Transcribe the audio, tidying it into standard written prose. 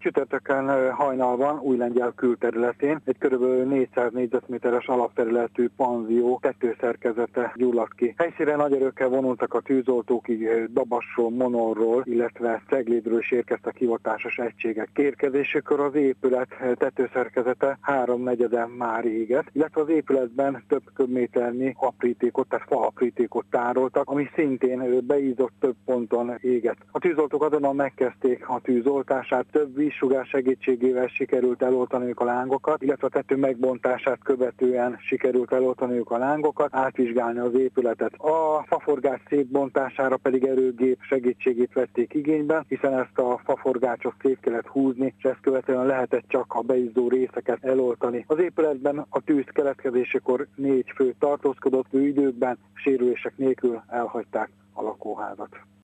Csütörtökön hajnalban Újlengyel külterületén egy kb. 400 négyzetméteres alapterületű panzió tetőszerkezete gyulladt ki. Helyszínre nagy erőkkel vonultak a tűzoltók, így Dabasról, Monorról, illetve Ceglédről is érkeztek hivatásos egységek. Érkezésekor az épület tetőszerkezete 3/4 már égett, illetve az épületben több köbméternyi aprítékot, tehát faaprítékot tároltak, ami szintén beízott, több ponton égett. A tűzoltók azonnal megkezdték a tűzoltását, több vízsugár segítségével sikerült eloltaniuk a lángokat, illetve a tető megbontását követően sikerült eloltaniuk a lángokat, átvizsgálni az épületet. A faforgács szétbontására pedig erőgép segítségét vették igénybe, hiszen ezt a faforgácsot szét kellett húzni, és ezt követően lehetett csak a beizzó részeket eloltani. Az épületben a tűz keletkezésekor 4 fő tartózkodott, ő időkben sérülések nélkül elhagyták a lakóházat.